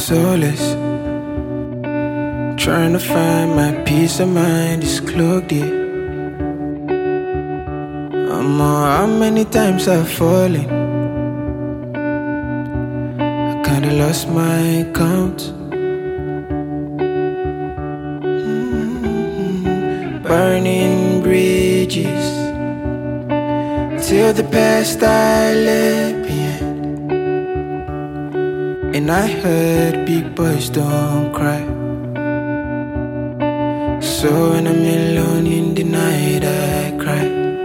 soulless. Trying to find my peace of mind is clogged, yeah. How many times I've fallen. I kinda lost my count. Burning bridges till the past I left behind. And I heard big boys don't cry. So when I'm alone in the night, I cry,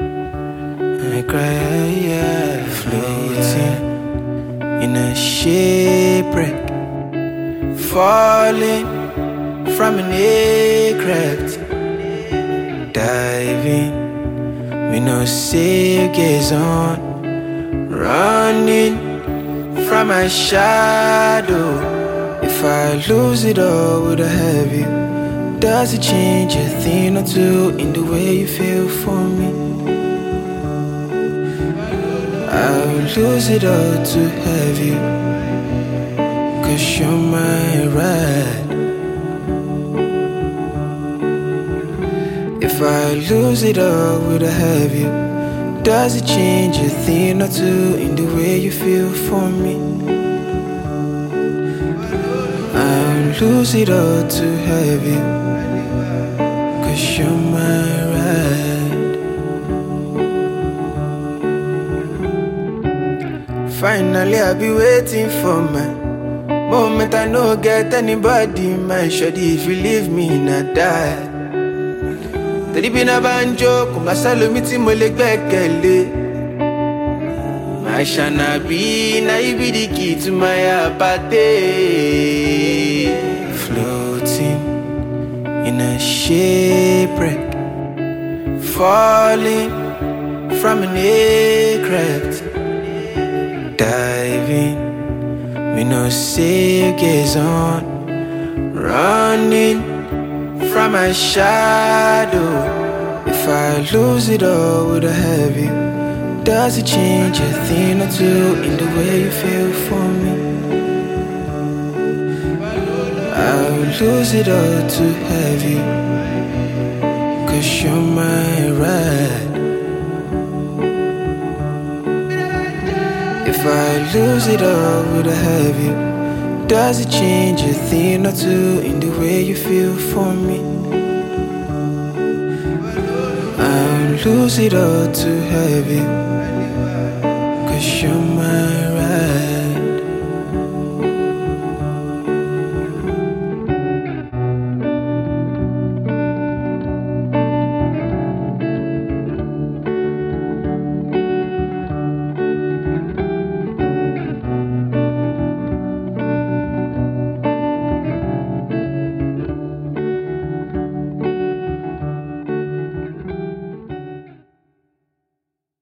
yeah. Floating in a shipwreck, falling from an aircraft, diving with no safe gaze on, running from my shadow. If I lose it all, would I have you? Does it change a thing or two in the way you feel for me? I would lose it all to have you, 'cause you're my ride. If I lose it all, would I have you? Does it change a thing or two in the way you feel for me? I would lose it all to have you, 'cause you're my ride. Finally I'll be waiting for my moment. I no get anybody, my shawty. If you leave me, not die. Tẹ̀lé bí náà bá ń jó, kò má sálómi tí mo lè gbẹ́kẹ̀lé. My shanabi, now you be the key to my apathy. Floating in a shipwreck, falling from an aircraft, diving with no safe gaze on, running from my shadow. If I lose it all, would I have you? Does it change a thing or two in the way you feel for me? I would lose it all to have you, 'cause you're my ride. If I lose it all, would I have you? Does it change a thing or two in the way you feel for me? I would lose it all to have you, 'cause you're my